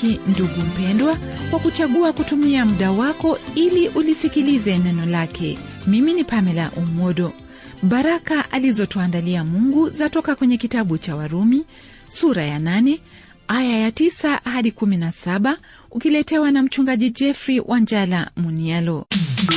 akubariki ndugu mpendwa kwa kuchagua kutumia muda wako ili ulisikilize neno lake. Mimi ni Pamela Omodo. Baraka alizotuandalia Mungu zatoka kwenye kitabu cha Warumi sura ya 8 aya ya 9 hadi 17, ukiletewa na mchungaji Jeffrey Wanjala Munialo.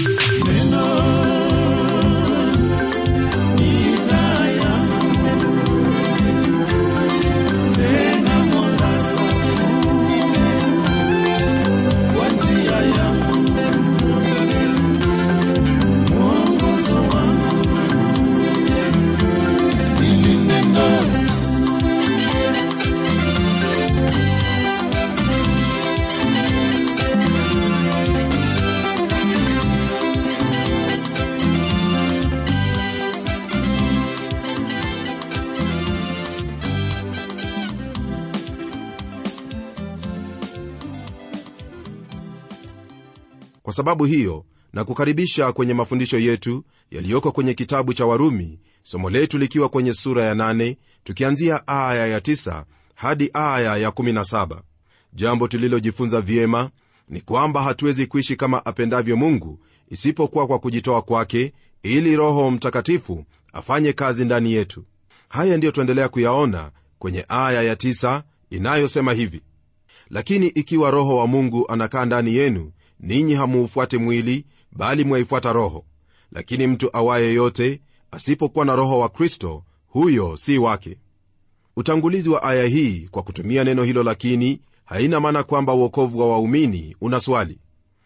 Kwa sababu hiyo, na kukaribisha kwenye mafundisho yetu yaliyoko kwenye kitabu cha Warumi, somo letu likiwa kwenye sura ya 8 tukianzia aya ya 9 hadi aya ya 17. Jambo tulilojifunza vyema ni kwamba hatuwezi kuishi kama apendavyo Mungu isipokuwa kwa kujitoa kwake, ili Roho Mtakatifu afanye kazi ndani yetu. Haya ndiyo tuendelea kuyaona kwenye aya ya 9 inayosema hivi: lakini ikiwa Roho wa Mungu anakaa ndani yenu, ninyi hamuufuate mwili, bali mwaifuata Roho. Lakini mtu awaye yote asipokuwa na Roho wa Kristo, huyo si wake. Utangulizi wa aya hii kwa kutumia neno hilo lakini haina maana kwamba wokovu wa waumini una swali.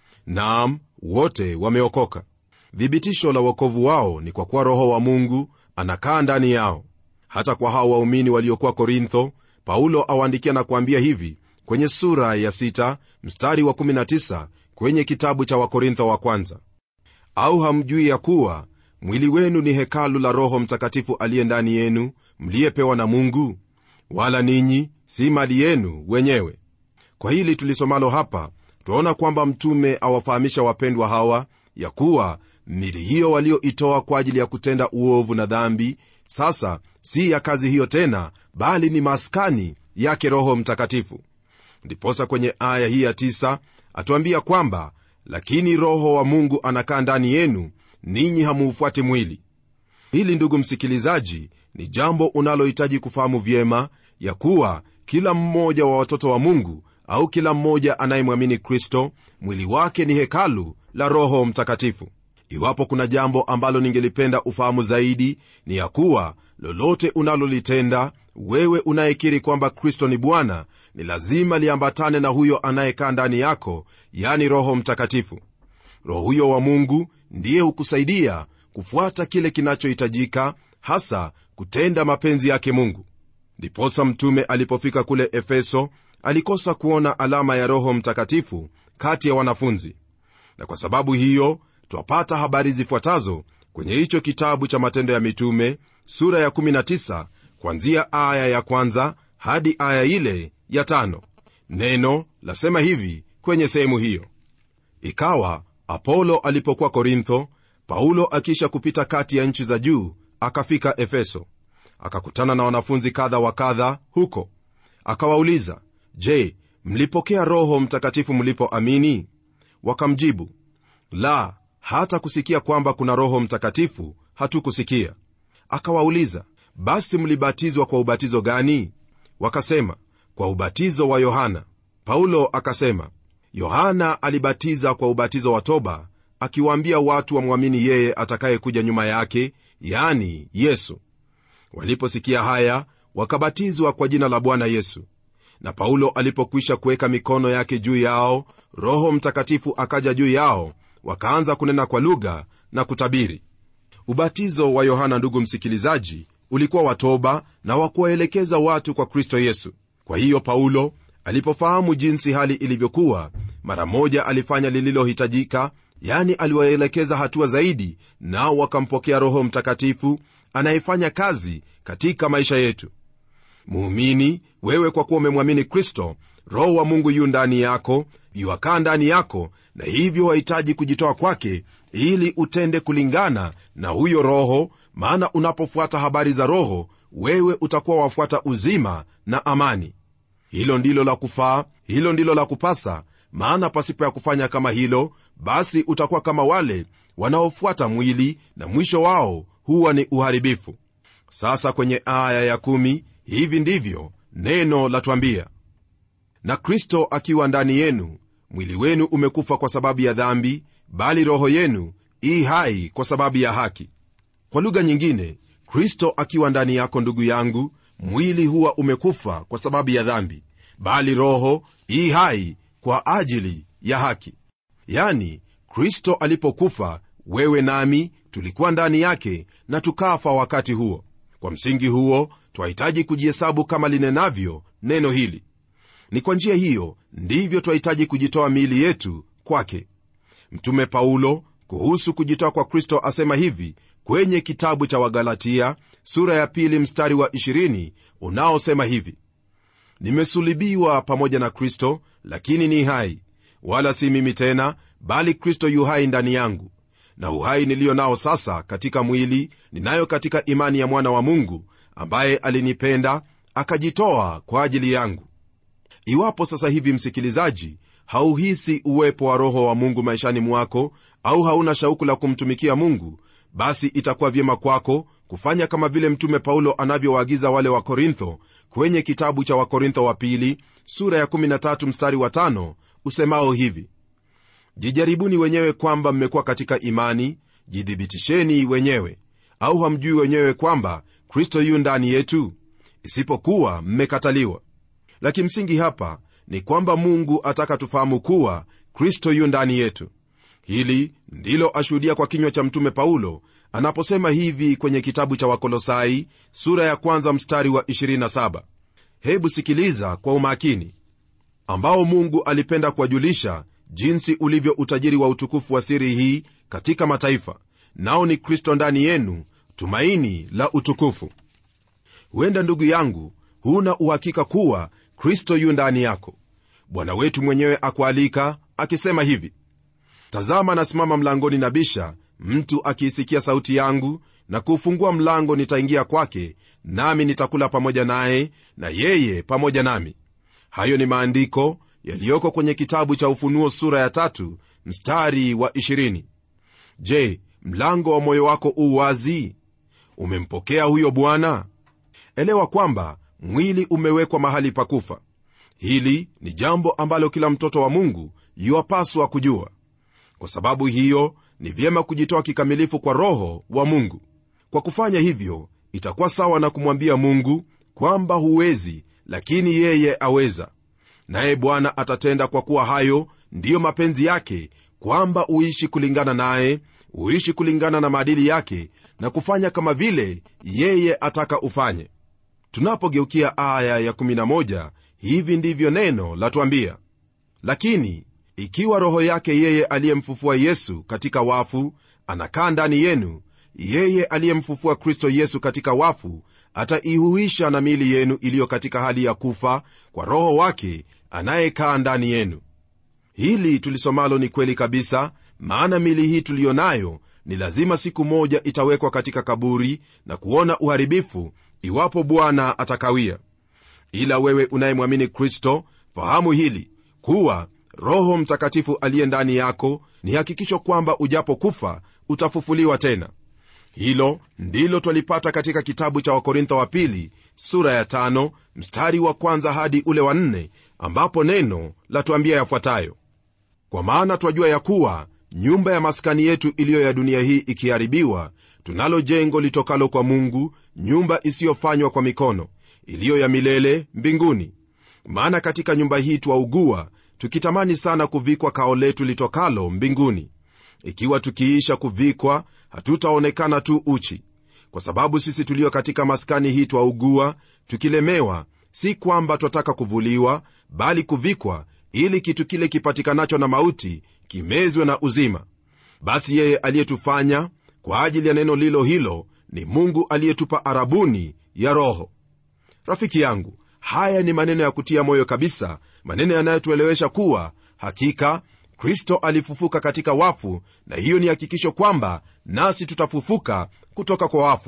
Naam, wote wameokoka. Thibitisho la wokovu wao ni kwa kuwa Roho wa Mungu anakaa ndani yao. Hata kwa hao waumini waliokuwa Korintho, Paulo awaandikia na kuambia hivi kwenye sura ya 6 mstari wa 19 kwenye kitabu cha Wakorintho wa kwanza: au hamjui ya kuwa mwili wenu ni hekalu la Roho Mtakatifu aliye ndani yenu, mliyepewa na Mungu, wala ninyi si mali yenu wenyewe? Kwa hili tulisomalo hapa, tunaona kwamba mtume awafahamisha wapendwa hawa ya kuwa mili hiyo walioitoa kwa ajili ya kutenda uovu na dhambi sasa si ya kazi hiyo tena, bali ni maskani yake Roho Mtakatifu. Ndiposa kwenye aya hii ya 9 atuambia kwamba lakini Roho wa Mungu anakaa ndani yenu, ninyi hamuufuati mwili. Hili, ndugu msikilizaji, ni jambo unalohitaji kufahamu vyema, ya kuwa kila mmoja wa watoto wa Mungu au kila mmoja anayemwamini Kristo, mwili wake ni hekalu la Roho Mtakatifu. Iwapo kuna jambo ambalo ningelipenda ufahamu zaidi, ni ya kuwa lolote unalolitenda wewe unayekiri kwamba Kristo ni Bwana, ni lazima liambatane na huyo anayekaa ndani yako, yani Roho Mtakatifu. Roho huyo wa Mungu ndiye hukusaidia kufuata kile kinachohitajika, hasa kutenda mapenzi yake Mungu. Ndiposa mtume alipofika kule Efeso alikosa kuona alama ya Roho Mtakatifu kati ya wanafunzi, na kwa sababu hiyo twapata habari zifuatazo kwenye hicho kitabu cha Matendo ya Mitume sura ya 19 kuanzia aya ya 1 hadi aya ile ya 5. Neno lasema hivi kwenye sehemu hiyo: ikawa Apolo alipokuwa Korintho, Paulo akisha kupita kati ya nchi za juu akafika Efeso. Akakutana na wanafunzi kadha wa kadha huko. Akawauliza, je, mlipokea Roho Mtakatifu mlipoamini? Wakamjibu, la, hata kusikia kwamba kuna Roho Mtakatifu hatukusikia. Akawauliza, basi mlibatizwa kwa ubatizo gani? Wakasema, kwa ubatizo wa Yohana. Paulo akasema, Yohana alibatiza kwa ubatizo wa toba, akiwaambia watu wamwamini yeye atakayekuja nyuma yake, yani Yesu. Waliposikia haya, wakabatizwa kwa jina la Bwana Yesu. Na Paulo alipokwisha kuweka mikono yake juu yao, Roho Mtakatifu akaja juu yao, wakaanza kunena kwa lugha na kutabiri. Ubatizo wa Yohana, ndugu msikilizaji, ulikuwa wa toba na wa kuwaelekeza watu kwa Kristo Yesu. Kwa hiyo Paulo alipofahamu jinsi hali ilivyokuwa, mara moja alifanya lililohitajika, yani aliwaelekeza hatua zaidi, nao wakampokea Roho Mtakatifu anayefanya kazi katika maisha yetu. Muumini, wewe kwa kuwa umemwamini Kristo, Roho wa Mungu yu ndani yako, yuakaa ndani yako, na hivyo wahitaji kujitoa kwake ili utende kulingana na huyo Roho, maana unapofuata habari za Roho, wewe utakuwa wafuata uzima na amani. Hilo ndilo la kufaa, hilo ndilo la kupasa, maana pasipo ya kufanya kama hilo, basi utakuwa kama wale wanaofuata mwili, na mwisho wao huwa ni uharibifu. Sasa kwenye aya ya 10 hivi ndivyo neno latuambia: na Kristo akiwa ndani yenu, mwili wenu umekufa kwa sababu ya dhambi, bali roho yenu i hai kwa sababu ya haki. Kwa lugha nyingine, Kristo akiwa ndani yako, ndugu yangu, mwili huwa umekufa kwa sababu ya dhambi, bali roho i hai kwa ajili ya haki. Yani, Kristo alipokufa, wewe nami tulikuwa ndani yake na tukafa wakati huo. Kwa msingi huo twahitaji kujihesabu kama linenavyo neno hili. Ni kwa njia hiyo ndivyo twahitaji kujitoa miili yetu kwake. Mtume Paulo kuhusu kujitoa kwa Kristo asema hivi kwenye kitabu cha Wagalatia sura ya 2 mstari wa 20, unaosema hivi: nimesulibiwa pamoja na Kristo, lakini ni hai, wala si mimi tena, bali Kristo yu hai ndani yangu. Na uhai nilio nao sasa katika mwili, ninayo katika imani ya mwana wa Mungu, ambaye alinipenda akajitoa kwa ajili yangu. Iwapo sasa hivi, msikilizaji, hauhisi uwepo wa Roho wa Mungu maishani mwako, au hauna shauku la kumtumikia Mungu, basi itakuwa vyema kwako kufanya kama vile Mtume Paulo anavyowaagiza wale wa Korintho kwenye kitabu cha Wakorintho wa pili sura ya 13 mstari wa 5, usemao hivi: jijaribuni wenyewe kwamba mmekuwa katika imani, jidhibitisheni wenyewe. Au hamjui wenyewe kwamba Kristo yu ndani yetu? Isipokuwa mmekataliwa. La kimsingi hapa ni kwamba Mungu ataka tufahamu kuwa Kristo yu ndani yetu. Hili ndilo ashuhudia kwa kinywa cha Mtume Paulo anaposema hivi kwenye kitabu cha Wakolosai sura ya 1 mstari wa 27. Hebu sikiliza kwa umakini: ambao Mungu alipenda kuwajulisha jinsi ulivyo utajiri wa utukufu wa siri hii katika mataifa, nao ni Kristo ndani yenu, tumaini la utukufu. Huenda ndugu yangu, huna uhakika kuwa Kristo yu ndani yako. Bwana wetu mwenyewe akualika akisema hivi: tazama, nasimama mlangoni nabisha, mtu akiisikia sauti yangu na kufungua mlango, nitaingia kwake, nami nitakula pamoja naye na yeye pamoja nami. Hayo ni maandiko yaliyoko kwenye kitabu cha Ufunuo sura ya 3 mstari wa 20. Je, mlango wa moyo wako u wazi? Umempokea huyo Bwana? Elewa kwamba mwili umewekwa mahali pa kufa. Hili ni jambo ambalo kila mtoto wa Mungu yuwapaswa kujua. Kwa sababu hiyo ni vyema kujitoa kikamilifu kwa Roho wa Mungu. Kwa kufanya hivyo, itakuwa sawa na kumwambia Mungu kwamba huwezi, lakini yeye aweza. Naye Bwana atatenda, kwa kuwa hayo ndiyo mapenzi yake, kwamba uishi kulingana naye, uishi kulingana na maadili yake, na kufanya kama vile yeye ataka ufanye. Tunapogeukia aya ya 11, hivi ndivyo neno latuambia: lakini ikiwa Roho yake yeye aliyemfufua Yesu katika wafu anakaa ndani yenu, yeye aliyemfufua Kristo Yesu katika wafu ataihuisha na miili yenu iliyo katika hali ya kufa kwa Roho wake anayekaa ndani yenu. Hili tulisomalo ni kweli kabisa, maana miili hii tuliyo nayo ni lazima siku moja itawekwa katika kaburi na kuona uharibifu, iwapo Bwana atakawia. Ila wewe unayemwamini Kristo, fahamu hili kuwa Roho Mtakatifu aliye ndani yako ni hakikisho kwamba ujapokufa utafufuliwa tena. Hilo ndilo twalipata katika kitabu cha Wakorintho wa pili sura ya 5 mstari wa 1 hadi ule wa 4, ambapo neno latuambia yafuatayo: kwa maana twajua ya kuwa nyumba ya maskani yetu iliyo ya dunia hii ikiharibiwa, tunalo jengo litokalo kwa Mungu, nyumba isiyofanywa kwa mikono, iliyo ya milele mbinguni. Maana katika nyumba hii twaugua, tukitamani sana kuvikwa kao letu litokalo mbinguni. Ikiwa tukiisha kuvikwa, hatutaonekana tu uchi. Kwa sababu sisi tulio katika maskani hii twaugua, tukilemewa, si kwamba twataka kuvuliwa, bali kuvikwa, ili kitu kile kipatikanacho na mauti kimezwe na uzima. Basi yeye aliyetufanya kwa ajili ya neno lilo hilo ni Mungu aliyetupa arabuni ya Roho. Rafiki yangu, haya ni maneno ya kutia moyo kabisa, maneno yanayotuelewesha kuwa hakika Kristo alifufuka katika wafu, na hiyo ni hakikisho kwamba nasi tutafufuka kutoka kwa wafu.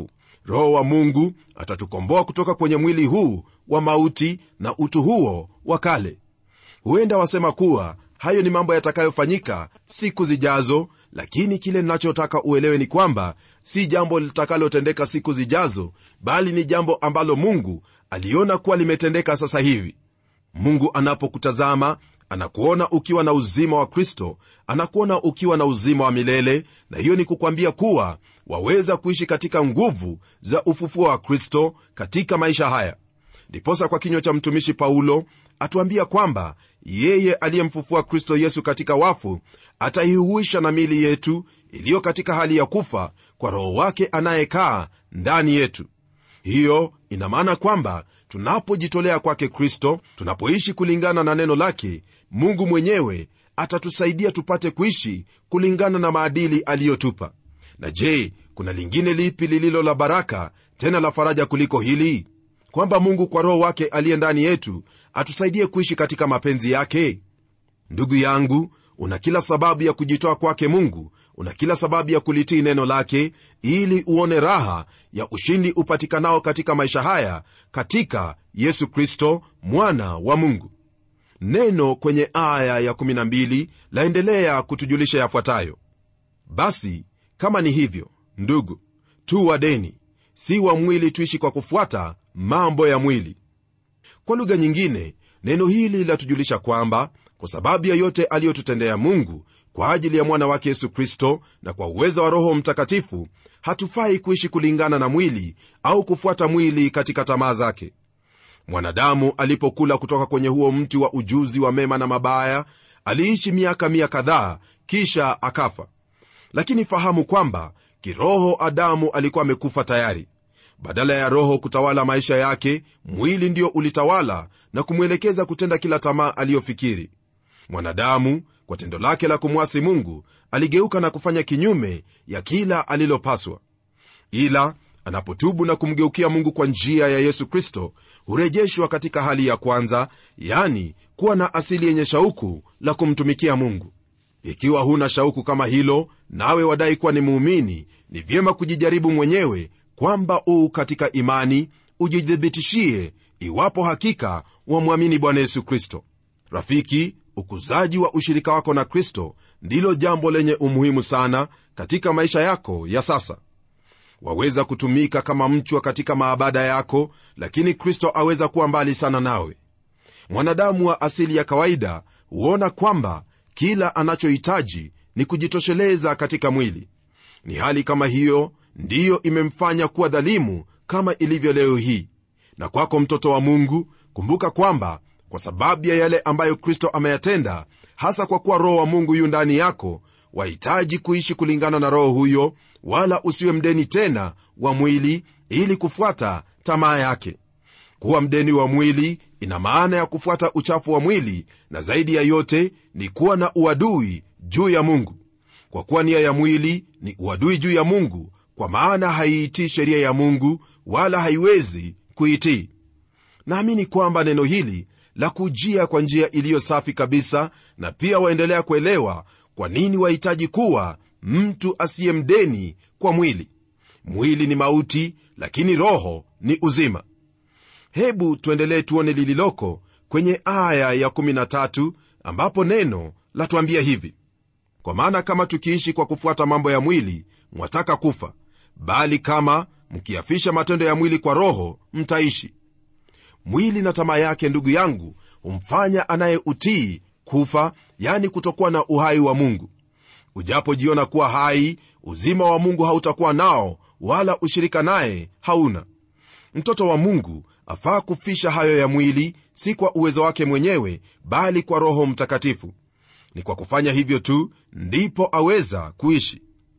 Roho wa Mungu atatukomboa kutoka kwenye mwili huu wa mauti na utu huo wa kale. Huenda wasema kuwa hayo ni mambo yatakayofanyika siku zijazo, lakini kile ninachotaka uelewe ni kwamba si jambo litakalotendeka siku zijazo, bali ni jambo ambalo Mungu aliona kuwa limetendeka sasa hivi. Mungu anapokutazama, anakuona ukiwa na uzima wa Kristo, anakuona ukiwa na uzima wa milele, na hiyo ni kukwambia kuwa waweza kuishi katika nguvu za ufufuo wa Kristo katika maisha haya. Ndiposa kwa kinywa cha mtumishi Paulo atuambia kwamba yeye aliyemfufua Kristo Yesu katika wafu ataihuisha na miili yetu iliyo katika hali ya kufa kwa Roho wake anayekaa ndani yetu. Hiyo ina maana kwamba tunapojitolea kwake Kristo, tunapoishi kulingana na neno lake, Mungu mwenyewe atatusaidia tupate kuishi kulingana na maadili aliyotupa. Na je, kuna lingine lipi lililo la baraka tena la faraja kuliko hili? Kwamba Mungu kwa Roho wake aliye ndani yetu atusaidie kuishi katika mapenzi yake. Ndugu yangu, una kila sababu ya kujitoa kwake Mungu, una kila sababu ya kulitii neno lake, ili uone raha ya ushindi upatikanao katika maisha haya katika Yesu Kristo, mwana wa Mungu. Neno kwenye aya ya 12 laendelea kutujulisha yafuatayo: basi kama ni hivyo, ndugu, tu wadeni, si wa mwili, tuishi kwa kufuata mambo ya mwili. Kwa lugha nyingine, neno hili latujulisha kwamba kwa sababu ya yote aliyotutendea Mungu kwa ajili ya mwana wake Yesu Kristo na kwa uwezo wa Roho Mtakatifu, hatufai kuishi kulingana na mwili au kufuata mwili katika tamaa zake. Mwanadamu alipokula kutoka kwenye huo mti wa ujuzi wa mema na mabaya, aliishi miaka 100 kadhaa kisha akafa. Lakini fahamu kwamba kiroho Adamu alikuwa amekufa tayari. Badala ya roho kutawala maisha yake, mwili ndio ulitawala na kumwelekeza kutenda kila tamaa aliyofikiri. Mwanadamu kwa tendo lake la kumwasi Mungu aligeuka na kufanya kinyume ya kila alilopaswa. Ila anapotubu na kumgeukia Mungu kwa njia ya Yesu Kristo, hurejeshwa katika hali ya kwanza, yani kuwa na asili yenye shauku la kumtumikia Mungu. Ikiwa huna shauku kama hilo, nawe wadai kuwa ni muumini, ni vyema kujijaribu mwenyewe kwamba katika imani, ujidhibitishie iwapo hakika wamwamini Bwana Yesu Kristo. Rafiki, ukuzaji wa ushirika wako na Kristo ndilo jambo lenye umuhimu sana katika maisha yako ya sasa. Waweza kutumika kama mchwa katika maabada yako, lakini Kristo aweza kuwa mbali sana nawe. Mwanadamu wa asili ya kawaida huona kwamba kila anachohitaji ni kujitosheleza katika mwili. Ni hali kama hiyo ndiyo imemfanya kuwa dhalimu kama ilivyo leo hii. Na kwako mtoto wa Mungu, kumbuka kwamba kwa sababu ya yale ambayo Kristo ameyatenda, hasa kwa kuwa Roho wa Mungu yu ndani yako, wahitaji kuishi kulingana na Roho huyo, wala usiwe mdeni tena wa mwili ili kufuata tamaa yake. Kuwa mdeni wa mwili ina maana ya kufuata uchafu wa mwili, na zaidi ya yote ni kuwa na uadui juu ya Mungu. Kwa kuwa nia ya mwili ni uadui juu ya Mungu, kwa maana haiitii sheria ya Mungu wala haiwezi kuitii. Naamini kwamba neno hili la kujia kwa njia iliyo safi kabisa, na pia waendelea kuelewa kwa nini wahitaji kuwa mtu asiye mdeni kwa mwili. Mwili ni mauti, lakini roho ni uzima. Hebu tuendelee tuone lililoko kwenye aya ya 13, ambapo neno latuambia hivi: kwa maana kama tukiishi kwa kufuata mambo ya mwili, mwataka kufa, bali kama mkiafisha matendo ya mwili kwa Roho, mtaishi. Mwili na tamaa yake, ndugu yangu, humfanya anayeutii kufa, yani kutokuwa na uhai wa Mungu. Ujapojiona kuwa hai, uzima wa Mungu hautakuwa nao, wala ushirika naye hauna. Mtoto wa Mungu afaa kufisha hayo ya mwili, si kwa uwezo wake mwenyewe, bali kwa Roho Mtakatifu. Ni kwa kufanya hivyo tu ndipo aweza kuishi.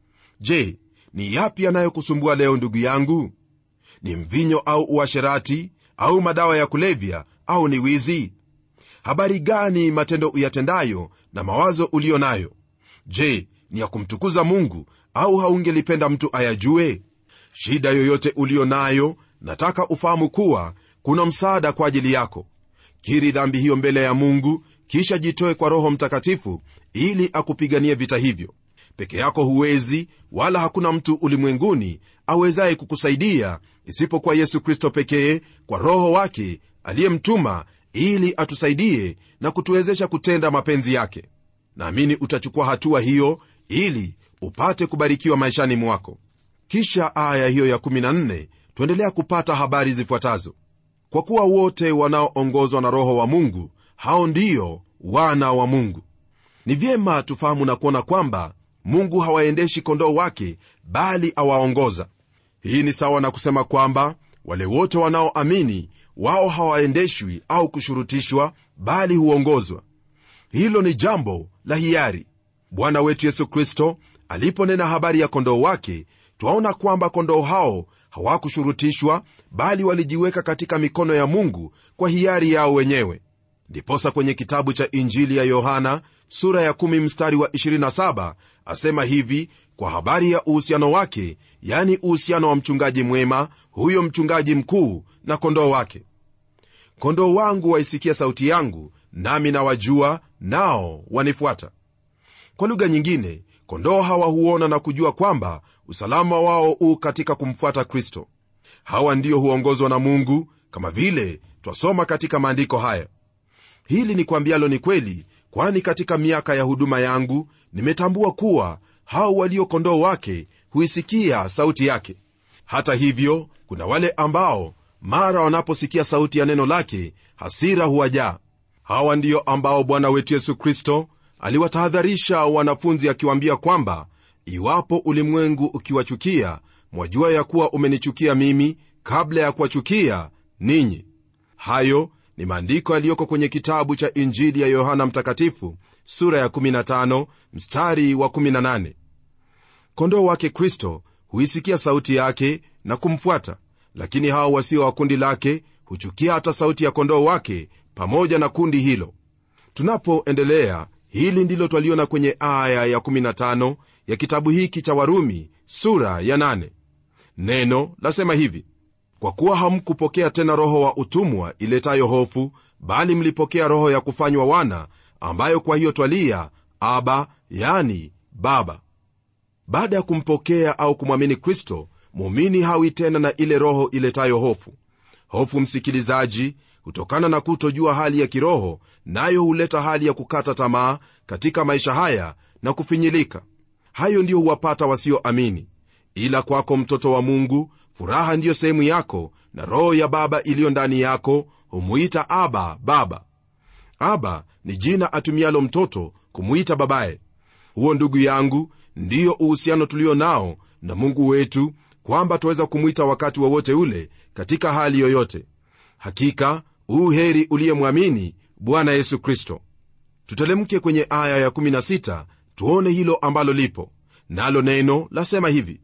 Je, ni yapi yanayokusumbua leo ndugu yangu? Ni mvinyo au uasherati au madawa ya kulevya au ni wizi? Habari gani matendo uyatendayo na mawazo ulio nayo? Je, ni ya kumtukuza Mungu au haungelipenda mtu ayajue? Shida yoyote ulio nayo, nataka ufahamu kuwa kuna msaada kwa ajili yako. Kiri dhambi hiyo mbele ya Mungu, kisha jitoe kwa Roho Mtakatifu ili akupiganie vita hivyo. Peke yako huwezi, wala hakuna mtu ulimwenguni awezaye kukusaidia isipokuwa Yesu Kristo pekee, kwa Roho wake aliyemtuma ili atusaidie na kutuwezesha kutenda mapenzi yake. Naamini utachukua hatua hiyo ili upate kubarikiwa maishani mwako. Kisha aya hiyo ya 14 tuendelea kupata habari zifuatazo: kwa kuwa wote wanaoongozwa na Roho wa Mungu, hao ndio wana wa Mungu. Ni vyema tufahamu na kuona kwamba Mungu hawaendeshi kondoo wake, bali awaongoza. Hii ni sawa na kusema kwamba wale wote wanaoamini wao hawaendeshwi au kushurutishwa, bali huongozwa. Hilo ni jambo la hiari. Bwana wetu Yesu Kristo aliponena habari ya kondoo wake, twaona kwamba kondoo hao hawakushurutishwa, bali walijiweka katika mikono ya Mungu kwa hiari yao wenyewe. Ndiposa kwenye kitabu cha Injili ya Yohana sura ya 10 mstari wa 27 asema hivi kwa habari ya uhusiano wake, yani uhusiano wa mchungaji mwema, huyo mchungaji mkuu na kondoo wake: kondoo wangu waisikia sauti yangu, nami nawajua, nao wanifuata. Kwa lugha nyingine, kondoo hawa huona na kujua kwamba usalama wao katika kumfuata Kristo. Hawa ndio huongozwa na Mungu, kama vile twasoma katika maandiko haya. Hili ni kwambialo ni kweli, kwani katika miaka ya huduma yangu nimetambua kuwa hao walio kondoo wake huisikia sauti yake. Hata hivyo, kuna wale ambao mara wanaposikia sauti ya neno lake hasira huwajaa. Hawa ndio ambao Bwana wetu Yesu Kristo aliwatahadharisha wanafunzi akiwaambia kwamba iwapo ulimwengu ukiwachukia, mwajua ya kuwa umenichukia mimi kabla ya kuwachukia ninyi. Hayo ni maandiko yaliyoko kwenye kitabu cha Injili ya Yohana Mtakatifu sura ya 15 mstari wa 18. Kondoo wake Kristo huisikia sauti yake na kumfuata, lakini hao wasio wa kundi lake huchukia hata sauti ya kondoo wake pamoja na kundi hilo. Tunapoendelea, hili ndilo twaliona kwenye aya ya 15 ya kitabu hiki cha Warumi sura ya 8. Neno lasema hivi: kwa kuwa hamkupokea tena roho wa utumwa iletayo hofu, bali mlipokea roho ya kufanywa wana, ambayo kwa hiyo twalia Aba, yani Baba. Baada ya kumpokea au kumwamini Kristo, muumini hawi tena na ile roho iletayo hofu. Hofu, msikilizaji, hutokana na kutojua hali ya kiroho, nayo huleta hali ya kukata tamaa katika maisha haya na kufinyilika. Hayo ndio huwapata wasioamini. Ila kwako, mtoto wa Mungu, furaha ndiyo sehemu yako, na roho ya Baba iliyo ndani yako humuita Aba, Baba. Aba ni jina atumialo mtoto kumuita babaye. Huo, ndugu yangu, ndiyo uhusiano tulio nao na Mungu wetu, kwamba tuweza kumuita wakati wowote ule katika hali yoyote. Hakika heri uliyemwamini Bwana Yesu Kristo. Tutelemke kwenye aya ya 16 tuone hilo ambalo lipo nalo. Neno lasema hivi: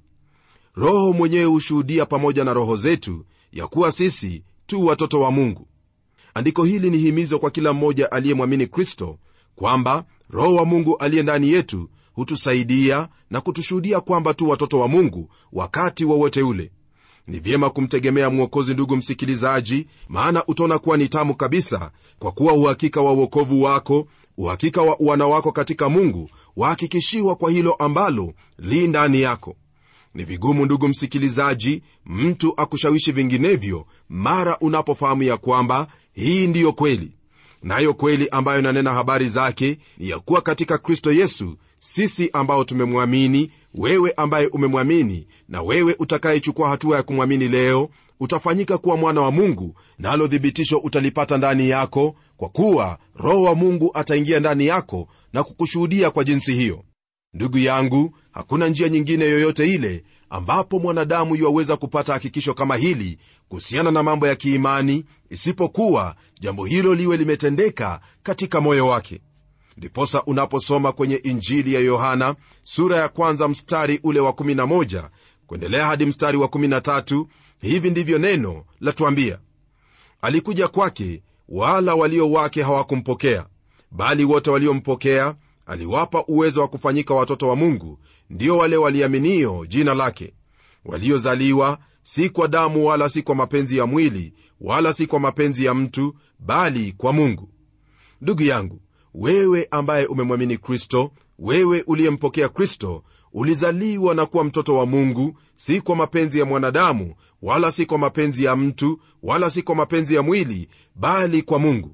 Roho mwenyewe hushuhudia pamoja na roho zetu ya kuwa sisi tu watoto wa Mungu. Andiko hili ni himizo kwa kila mmoja aliyemwamini Kristo kwamba Roho wa Mungu aliye ndani yetu hutusaidia na kutushuhudia kwamba tu watoto wa Mungu wakati wowote ule. Ni vyema kumtegemea Mwokozi, ndugu msikilizaji, maana utaona kuwa ni tamu kabisa, kwa kuwa uhakika wa wokovu wako, uhakika wa uwana wako katika Mungu wahakikishiwa kwa hilo ambalo li ndani yako. Ni vigumu, ndugu msikilizaji, mtu akushawishi vinginevyo mara unapofahamu ya kwamba hii ndiyo kweli. Nayo kweli ambayo nanena habari zake ni ya kuwa katika Kristo Yesu, sisi ambao tumemwamini, wewe ambaye umemwamini na wewe utakayechukua hatua ya kumwamini leo, utafanyika kuwa mwana wa Mungu, nalo thibitisho utalipata ndani yako, kwa kuwa Roho wa Mungu ataingia ndani yako na kukushuhudia kwa jinsi hiyo. Ndugu yangu, hakuna njia nyingine yoyote ile ambapo mwanadamu yuwaweza kupata hakikisho kama hili kuhusiana na mambo ya kiimani, isipokuwa jambo hilo liwe limetendeka katika moyo wake. Ndiposa unaposoma kwenye Injili ya Yohana sura ya 1 mstari ule wa 11 kuendelea hadi mstari wa 13, hivi ndivyo neno latuambia: alikuja kwake, wala walio wake hawakumpokea, bali wote waliompokea aliwapa uwezo wa kufanyika watoto wa Mungu, ndio wale waliaminio jina lake, waliozaliwa si kwa damu, wala si kwa mapenzi ya mwili, wala si kwa mapenzi ya mtu, bali kwa Mungu. Ndugu yangu, wewe ambaye umemwamini Kristo, wewe uliyempokea Kristo, ulizaliwa na kuwa mtoto wa Mungu, si kwa mapenzi ya mwanadamu, wala si kwa mapenzi ya mtu, wala si kwa mapenzi ya mwili, bali kwa Mungu.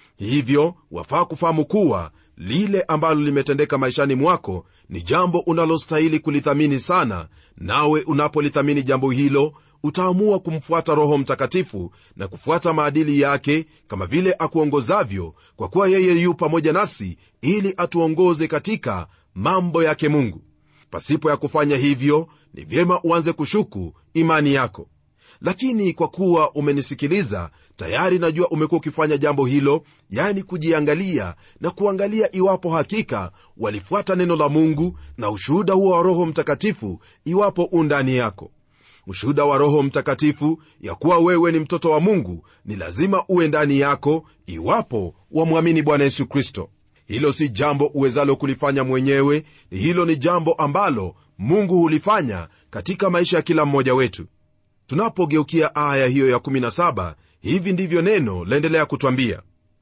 Hivyo wafaa kufahamu kuwa lile ambalo limetendeka maishani mwako ni jambo unalostahili kulithamini sana, nawe unapolithamini jambo hilo utaamua kumfuata Roho Mtakatifu na kufuata maadili yake kama vile akuongozavyo, kwa kuwa yeye yu pamoja nasi ili atuongoze katika mambo yake Mungu. Pasipo ya kufanya hivyo, ni vyema uanze kushuku imani yako. Lakini kwa kuwa umenisikiliza, tayari najua umekuwa ukifanya jambo hilo, yani kujiangalia na kuangalia iwapo hakika walifuata neno la Mungu na ushuhuda huo wa Roho Mtakatifu iwapo undani yako. Ushuhuda wa Roho Mtakatifu ya kuwa wewe ni mtoto wa Mungu ni lazima uwe ndani yako iwapo wamwamini Bwana Yesu Kristo. Hilo si jambo uwezalo kulifanya mwenyewe, hilo ni jambo ambalo Mungu hulifanya katika maisha ya kila mmoja wetu. Tunapogeukia aya hiyo ya 17, hivi ndivyo neno laendelea kutwambia: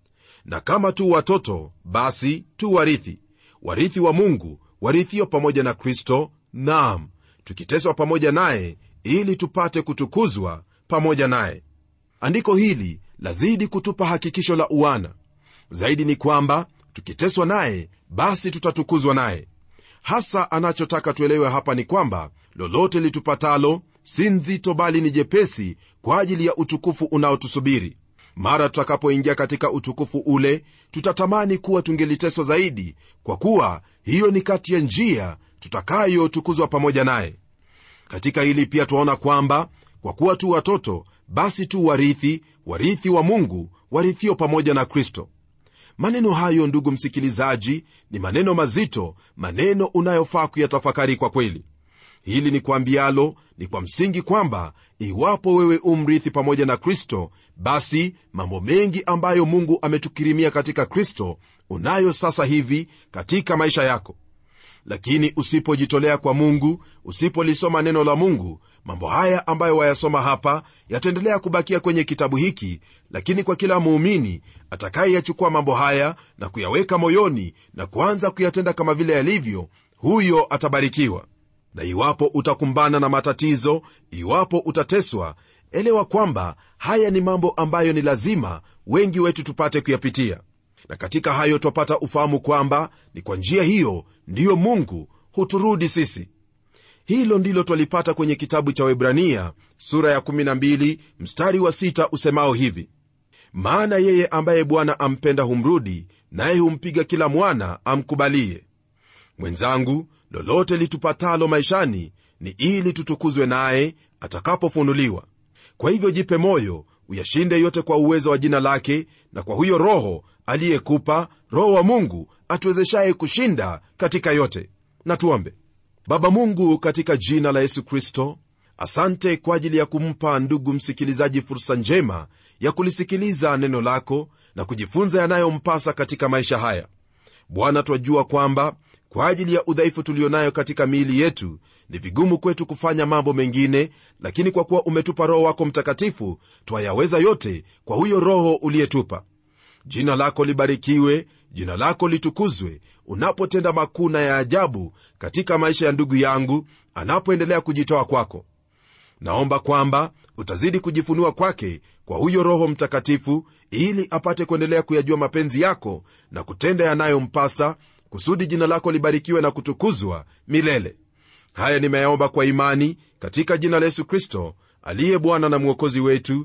na kama tu watoto, basi tu warithi, warithi wa Mungu, warithio pamoja na Kristo, naam, tukiteswa pamoja naye, ili tupate kutukuzwa pamoja naye. Andiko hili lazidi kutupa hakikisho la uwana. Zaidi ni kwamba tukiteswa naye, basi tutatukuzwa naye. Hasa anachotaka tuelewe hapa ni kwamba lolote litupatalo si nzito, bali ni jepesi kwa ajili ya utukufu unaotusubiri. Mara tutakapoingia katika utukufu ule, tutatamani kuwa tungeliteswa zaidi, kwa kuwa hiyo ni kati ya njia tutakayotukuzwa pamoja naye. Katika hili pia tunaona kwamba kwa kuwa tu watoto, basi tu warithi, warithi wa Mungu, warithio pamoja na Kristo. Maneno hayo, ndugu msikilizaji, ni maneno mazito, maneno unayofaa kuyatafakari kwa kweli. Hili ni kuambialo ni kwa msingi kwamba iwapo wewe umrithi pamoja na Kristo, basi mambo mengi ambayo Mungu ametukirimia katika Kristo unayo sasa hivi katika maisha yako. Lakini usipojitolea kwa Mungu, usipolisoma neno la Mungu, mambo haya ambayo wayasoma hapa yataendelea kubakia kwenye kitabu hiki. Lakini kwa kila muumini atakayeyachukua mambo haya na kuyaweka moyoni na kuanza kuyatenda kama vile yalivyo, huyo atabarikiwa. Na iwapo utakumbana na matatizo, iwapo utateswa, elewa kwamba haya ni mambo ambayo ni lazima wengi wetu tupate kuyapitia. Na katika hayo twapata ufahamu kwamba ni kwa njia hiyo ndiyo Mungu huturudi sisi. Hilo ndilo twalipata kwenye kitabu cha Waebrania sura ya 12 mstari wa 6 usemao hivi: maana yeye ambaye Bwana ampenda humrudi, naye humpiga kila mwana amkubalie. Mwenzangu, lolote litupatalo maishani ni ili tutukuzwe naye atakapofunuliwa. Kwa hivyo jipe moyo, uyashinde yote kwa uwezo wa jina lake na kwa huyo Roho aliyekupa, Roho wa Mungu atuwezeshaye kushinda katika yote. Na tuombe. Baba Mungu, katika jina la Yesu Kristo, asante kwa ajili ya kumpa ndugu msikilizaji fursa njema ya kulisikiliza neno lako na kujifunza yanayompasa katika maisha haya. Bwana, twajua kwamba kwa ajili ya udhaifu tulionayo katika miili yetu ni vigumu kwetu kufanya mambo mengine, lakini kwa kuwa umetupa Roho wako Mtakatifu, twayaweza yote kwa huyo Roho uliyetupa. Jina lako libarikiwe, jina lako litukuzwe, unapotenda makuu na ya ajabu katika maisha ya ndugu yangu anapoendelea kujitoa kwako. Naomba kwamba utazidi kujifunua kwake kwa huyo Roho Mtakatifu, ili apate kuendelea kuyajua mapenzi yako na kutenda yanayompasa, kusudi jina lako libarikiwe na kutukuzwa milele. Haya nimeyaomba kwa imani katika jina la Yesu Kristo, aliye Bwana na Mwokozi wetu.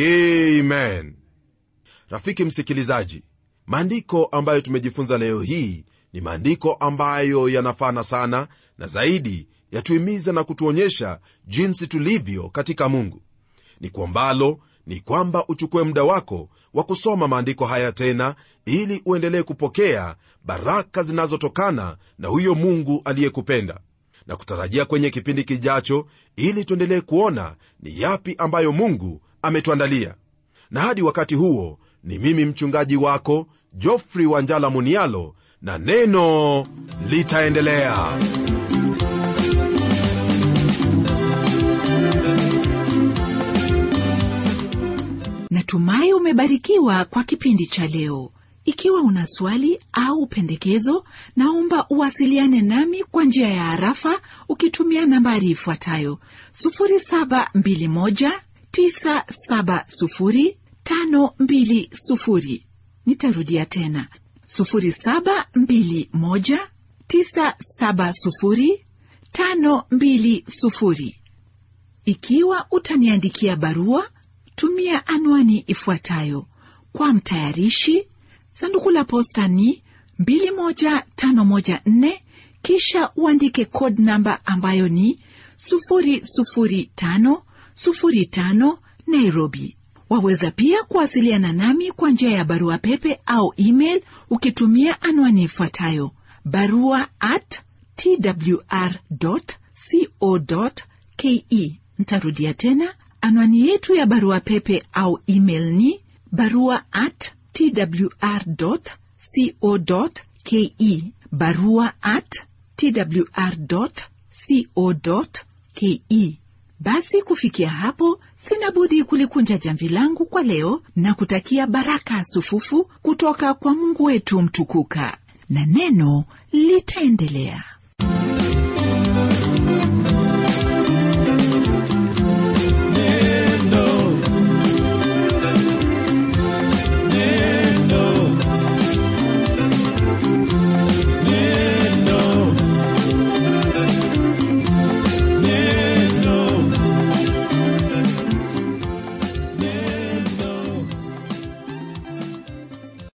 Amen. Rafiki msikilizaji, maandiko ambayo tumejifunza leo hii ni maandiko ambayo yanafana sana, na zaidi yatuhimiza na kutuonyesha jinsi tulivyo katika Mungu. Ni kwambalo ni kwamba uchukue muda wako wa kusoma maandiko haya tena, ili uendelee kupokea baraka zinazotokana na huyo Mungu aliyekupenda, na kutarajia kwenye kipindi kijacho, ili tuendelee kuona ni yapi ambayo Mungu ametuandalia. Na hadi wakati huo, ni mimi mchungaji wako Geoffrey Wanjala Munialo, na neno litaendelea. Natumai umebarikiwa kwa kipindi cha leo. Ikiwa una swali au pendekezo, naomba uwasiliane nami kwa njia ya harafa ukitumia nambari ifuatayo: 0721970520. Nitarudia tena, 0721970520. Ikiwa utaniandikia barua, tumia anwani ifuatayo: kwa mtayarishi, sanduku la posta ni 21514, kisha uandike code namba ambayo ni 00505 Nairobi. Waweza pia kuwasiliana nami kwa njia ya barua pepe au email ukitumia anwani ifuatayo: barua@twr.co.ke. Nitarudia tena, anwani yetu ya barua pepe au email ni barua@twr.co.ke, barua@twr.co.ke. Basi kufikia hapo, sina budi kulikunja jamvi langu kwa leo na kutakia baraka sufufu kutoka kwa Mungu wetu mtukuka, na neno litaendelea.